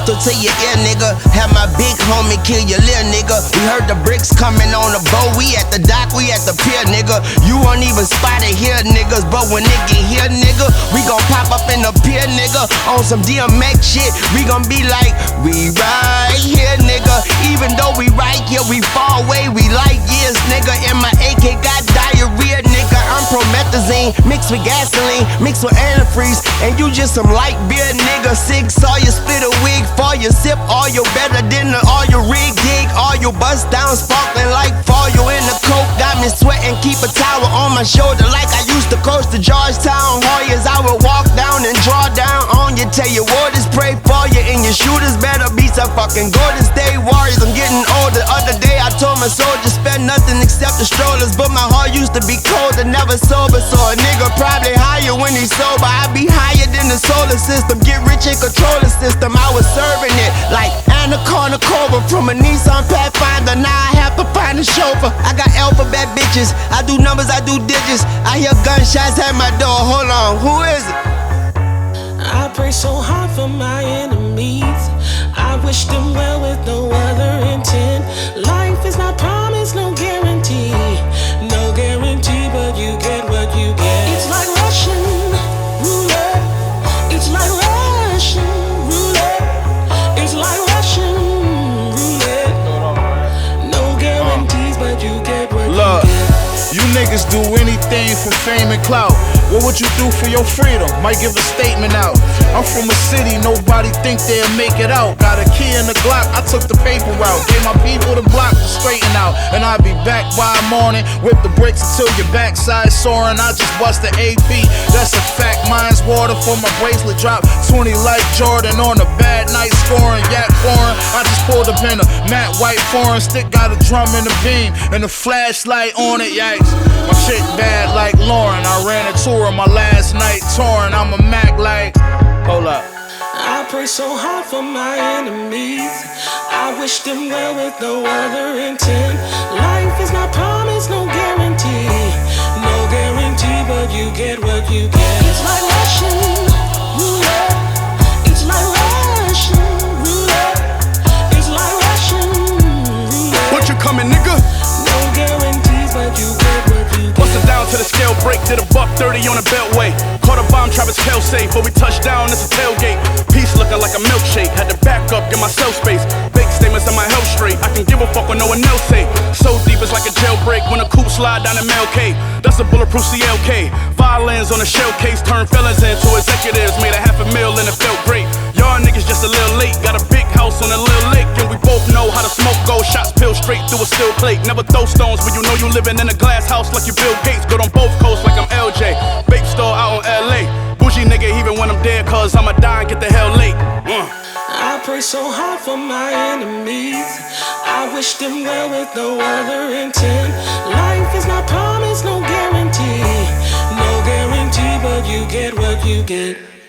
pistol to your ear, nigga. Have my big homie kill your little nigga. We heard the bricks coming on the boat. We at the dock, we at the pier, nigga. You won't even spot it here, niggas. But when it get here, nigga, we gon' pop up in the pier, nigga. On some DMX shit, we gon' be like, we right here, nigga. Even though we right here, we far away, we like years, nigga. And my AK got diarrhea, nigga. I'm promethazine mixed with gasoline, mixed with antifreeze, and you just some light beer, nigga. Six, all you split a wig for your sip, all you better than all your rig dig, all you bust down sparkling like fall. You in the coke, got me sweating, keep a towel on my shoulder like I used to coach the Georgetown Warriors. I would walk down and draw down on you, tell your waters pray for you, and your shooters better be some fucking Golden State Warriors. I'm getting older. Other day I told my soldiers spare nothing except the strollers, but my heart used to be cold and never sober. So a nigga probably higher when he's sober. I be higher than the solar system. Get rich and control the system. I was serving it like Anaconda Cobra from a Nissan Pathfinder. Now I have to find a chauffeur. I got alphabet bitches. I do numbers, I do digits. I hear gunshots at my door. Hold on, who is it? I pray so hard for my enemies. I wish them well with no other intent. Life is not promised, no guarantee. No guarantee, but you get what you get. It's like Russian roulette. It's like Russian roulette. It's like Russian roulette. No guarantees, but you get what you get. You niggas do anything for fame and clout. What would you do for your freedom? Might give a statement out. I'm from a city, nobody think they'll make it out. Got a key in the Glock, I took the paper route. Gave my people the block to straighten out. And I'll be back by morning. Whip the bricks until your backside soaring. I just bust the AP, that's a fact. Mine's water for my bracelet drop. 20 like Jordan on a bad night scoring. Yak foreign, I just pulled up in a matte white foreign. Stick got a drum in the beam and a flashlight on it, yikes. My chick bad like Lauren. I ran a tour on my last night touring. I'm a Mac like, hold up. I pray so hard for my enemies. I wish them well with no other intent. Life is not promised, no guarantee. No guarantee, but you get what you get. It's like Russian roulette. It's like Russian roulette. It's like Russian roulette. What you coming, nigga? No guarantees, but you get what you get. Bustin' down to the scale break, did a $130 on a beltway. Caught a bomb, Travis Kelce, but we touched down, it's a tailgate. Peace looking like a milkshake, had to back up, get myself space. Big statements on my health straight, I can give a fuck what no one else say. So deep it's like a jailbreak when a coupe slide down in MLK. That's a bulletproof CLK. Violins on a shell case, turned felons into executives. Made a $500,000 and it felt great. Y'all niggas just a little late, got a big house on a little lake. And we both know how to smoke gold, shots peeled straight through a steel plate. Never throw stones when you know you living in a glass house like you Bill Gates. Good on both coasts like I'm LJ. Vape store out on LA. Bougie nigga even when I'm dead, cause I'ma die and get the hell late. I pray so hard for my enemies. I wish them well with no other intent. Life is not promised, no guarantee. No guarantee, but you get what you get.